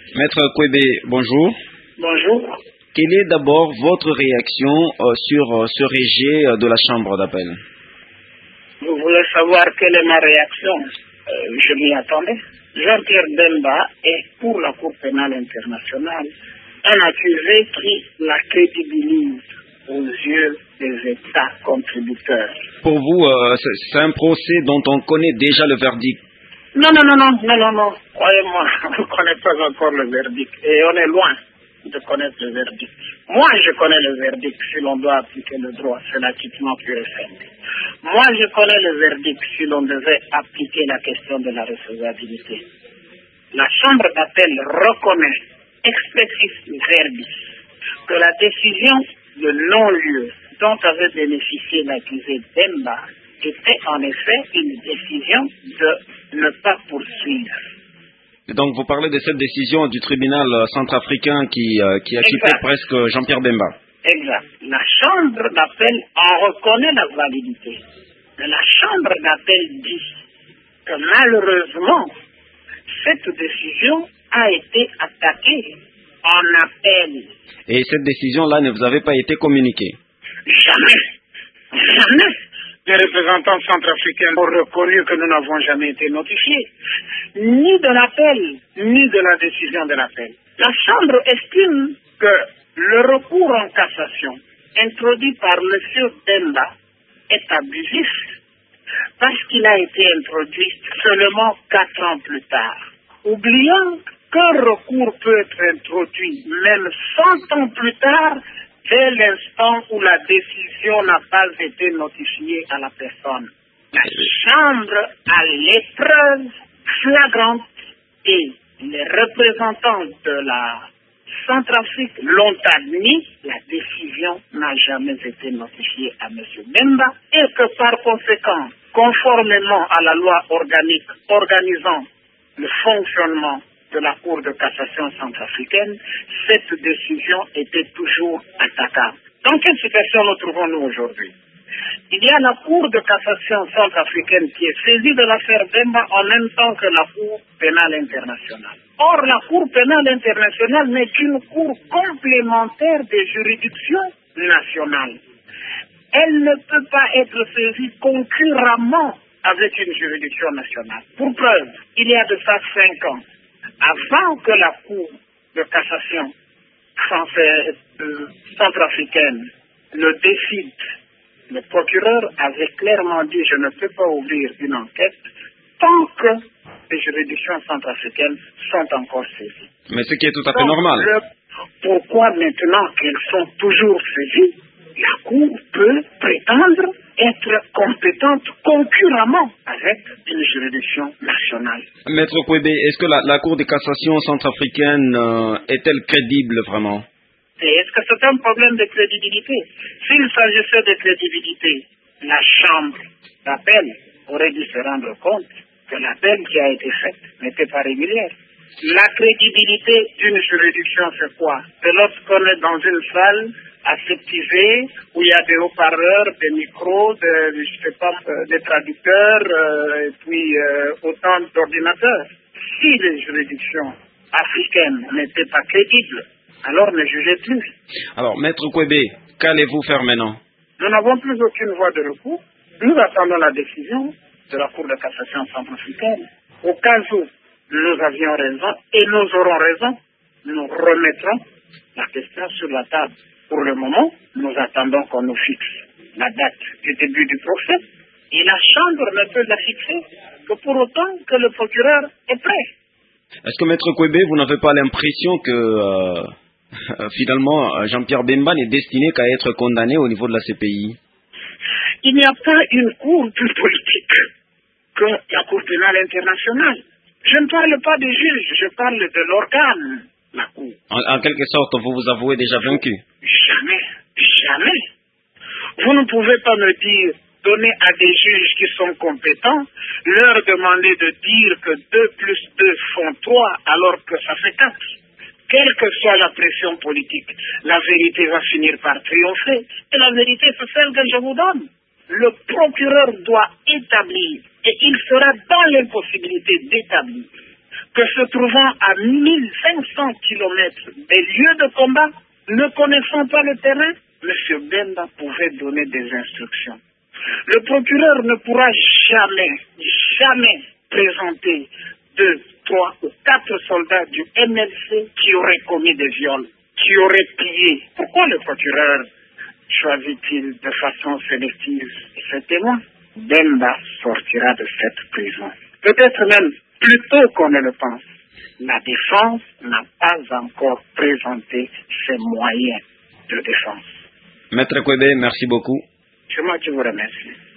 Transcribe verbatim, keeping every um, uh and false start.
Maître Kwebe, bonjour. Bonjour. Quelle est d'abord votre réaction euh, sur euh, ce rejet euh, de la Chambre d'appel? Vous voulez savoir quelle est ma réaction? euh, Je m'y attendais. Jean-Pierre Bemba est pour la Cour pénale internationale un accusé qui la crédibilise aux yeux des États contributeurs. Pour vous, euh, c'est un procès dont on connaît déjà le verdict. Non, non, non, non, non, non, non. Croyez-moi, on ne connaît pas encore le verdict. Et on est loin de connaître le verdict. Moi, je connais le verdict si l'on doit appliquer le droit. C'est l'acquittement pur et simple. Moi, je connais le verdict si l'on devait appliquer la question de la recevabilité. La Chambre d'appel reconnaît expressis verbis que la décision de non-lieu dont avait bénéficié l'accusé Bemba était en effet une décision de ne pas poursuivre. Donc vous parlez de cette décision du tribunal centrafricain qui, euh, qui a quitté presque Jean-Pierre Bemba. Exact. La Chambre d'appel en reconnaît la validité. Mais la Chambre d'appel dit que malheureusement, cette décision a été attaquée en appel. Et cette décision-là ne vous avait pas été communiquée? Jamais. Jamais. Les représentants centrafricains ont reconnu que nous n'avons jamais été notifiés, ni de l'appel, ni de la décision de l'appel. La Chambre estime que le recours en cassation introduit par M. Bemba est abusif parce qu'il a été introduit seulement quatre ans plus tard, oubliant qu'un recours peut être introduit même cent ans plus tard dès l'instant où la décision n'a pas été notifiée à la personne. La Chambre a l'épreuve flagrante et les représentants de la Centrafrique l'ont admis, la décision n'a jamais été notifiée à M. Bemba et que par conséquent, conformément à la loi organique organisant le fonctionnement de la Cour de cassation centrafricaine, cette décision était toujours attaquable. Dans quelle situation nous trouvons-nous aujourd'hui? Il y a la Cour de cassation centrafricaine qui est saisie de l'affaire Bemba en même temps que la Cour pénale internationale. Or, la Cour pénale internationale n'est qu'une cour complémentaire des juridictions nationales. Elle ne peut pas être saisie concurremment avec une juridiction nationale. Pour preuve, il y a de ça cinq ans, avant que la Cour de cassation française, euh, centrafricaine le décide, le procureur avait clairement dit « je ne peux pas ouvrir une enquête tant que les juridictions centrafricaines sont encore saisies ». Mais ce qui est tout à fait Donc, normal. Le, pourquoi maintenant qu'elles sont toujours saisies, la Cour peut prétendre être compétente concurremment avec une juridiction nationale. Maître Kwebe, est-ce que la, la Cour de cassation centrafricaine euh, est-elle crédible vraiment? Et est-ce que c'est un problème de crédibilité? S'il s'agissait de crédibilité, la Chambre d'appel aurait dû se rendre compte que l'appel qui a été fait n'était pas régulière. La crédibilité d'une juridiction, c'est quoi? C'est lorsqu'on est dans une salle aseptisée, où il y a des haut-parleurs, des micros, de, je sais pas, euh, des traducteurs, euh, et puis euh, autant d'ordinateurs. Si les juridictions africaines n'étaient pas crédibles, alors ne jugez plus. Alors, Maître Kwebe, qu'allez-vous faire maintenant? Nous n'avons plus aucune voie de recours. Nous attendons la décision de la Cour de cassation centrafricaine. Au cas où nous avions raison, et nous aurons raison, nous remettrons la question sur la table. Pour le moment, nous attendons qu'on nous fixe la date du début du procès, et la Chambre ne peut la fixer que pour autant que le procureur est prêt. Est-ce que, Maître Kwebe, vous n'avez pas l'impression que euh, finalement Jean-Pierre Bemba n'est destiné qu'à être condamné au niveau de la C P I? Il n'y a pas une cour plus politique que la Cour pénale internationale. Je ne parle pas des juges, je parle de l'organe, la Cour. En, en quelque sorte, vous vous avouez déjà vaincu? Jamais, jamais. Vous ne pouvez pas me dire, donner à des juges qui sont compétents, leur demander de dire que deux plus deux font trois alors que ça fait quatre. Quelle que soit la pression politique, la vérité va finir par triompher. Et la vérité, c'est celle que je vous donne. Le procureur doit établir, et il sera dans l'impossibilité d'établir, que se trouvant à mille cinq cents kilomètres des lieux de combat, ne connaissant pas le terrain, M. Bemba pouvait donner des instructions. Le procureur ne pourra jamais, jamais présenter deux, trois ou quatre soldats du M L C qui auraient commis des viols, qui auraient pillé. Pourquoi le procureur choisit-il de façon sélective ses témoins? Bemba sortira de cette prison. Peut-être même plus tôt qu'on ne le pense. La défense n'a pas encore présenté ses moyens de défense. Maître Kwebe, merci beaucoup. C'est moi qui vous remercie.